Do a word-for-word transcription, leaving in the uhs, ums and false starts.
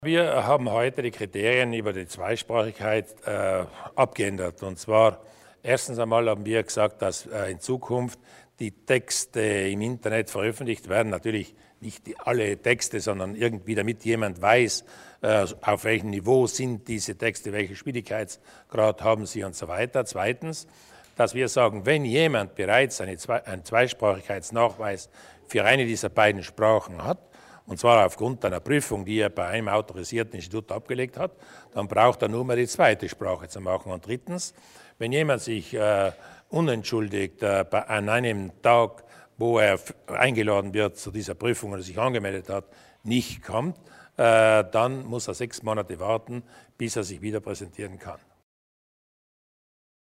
Wir haben heute die Kriterien über die Zweisprachigkeit äh, abgeändert. Und zwar, erstens einmal haben wir gesagt, dass äh, in Zukunft die Texte im Internet veröffentlicht werden. Natürlich nicht die, alle Texte, sondern irgendwie, damit jemand weiß, äh, auf welchem Niveau sind diese Texte, welchen Schwierigkeitsgrad haben sie und so weiter. Zweitens, dass wir sagen, wenn jemand bereits eine Zwei einen Zweisprachigkeitsnachweis für eine dieser beiden Sprachen hat, und zwar aufgrund einer Prüfung, die er bei einem autorisierten Institut abgelegt hat, dann braucht er nur mehr die zweite Sprache zu machen. Und drittens, wenn jemand sich äh, unentschuldigt äh, bei, an einem Tag, wo er eingeladen wird zu dieser Prüfung oder sich angemeldet hat, nicht kommt, äh, dann muss er sechs Monate warten, bis er sich wieder präsentieren kann.